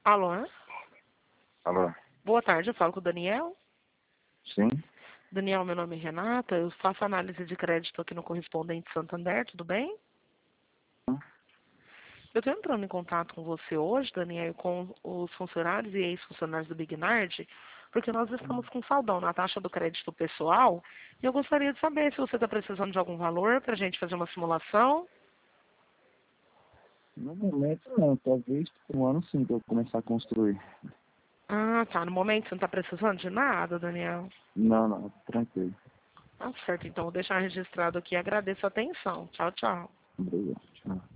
Alô? Alô? Boa tarde, eu falo com o Daniel. Sim? Daniel, meu nome é Renata, eu faço análise de crédito aqui no Correspondente Santander, tudo bem? Eu estou entrando em contato com você hoje, Daniel, com os funcionários e ex-funcionários do Big Nard, porque nós estamos com saldão na taxa do crédito pessoal e eu gostaria de saber se você está precisando de algum valor para a gente fazer uma simulação. No momento não, talvez por um ano sim que eu começar a construir. Ah, tá. No momento você não está precisando de nada, Daniel. Não, tranquilo. Tá certo, então vou deixar registrado aqui. Agradeço a atenção. Tchau, tchau. Obrigado. Tchau.